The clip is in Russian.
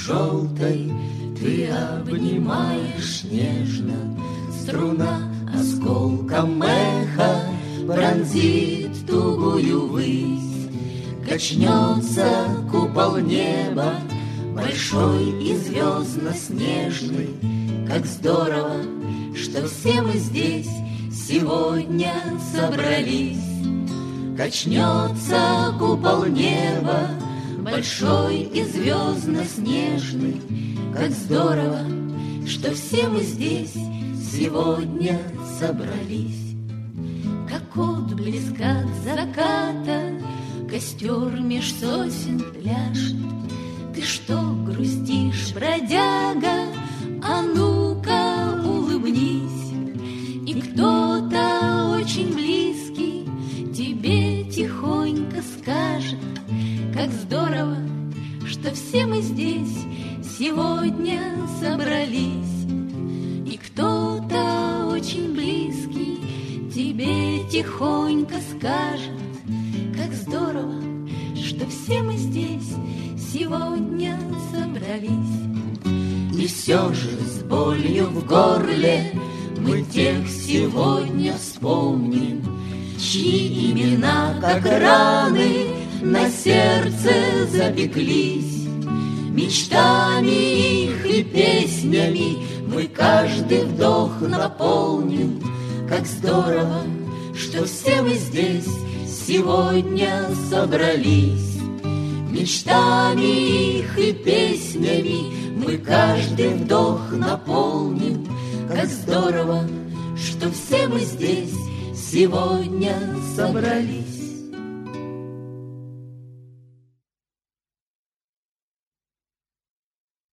желтой ты обнимаешь нежно. Струна осколком эха пронзит тугую высь. Качнется купол неба, большой и звездно-снежный. Как здорово, что все мы здесь сегодня собрались. Качнется купол неба, большой и звездно-снежный. Как здорово, что все мы здесь сегодня собрались. Как отблеск от заката костер меж сосен пляшет. Ты что грустишь, бродяга? А ну-ка улыбнись. И кто-то очень близкий тебе тихонько скажет: как здорово, что все мы здесь сегодня собрались. И кто-то очень близкий тебе тихонько скажет: как здорово, что все мы здесь сегодня собрались. И все же с болью в горле мы тех сегодня вспомним, чьи имена, как раны, на сердце запеклись. Мечтами их и песнями мы каждый вдох наполним. Как здорово, что все мы здесь сегодня собрались. Мечтами их и песнями мы каждый вдох наполним. Как здорово, что все мы здесь сегодня собрались.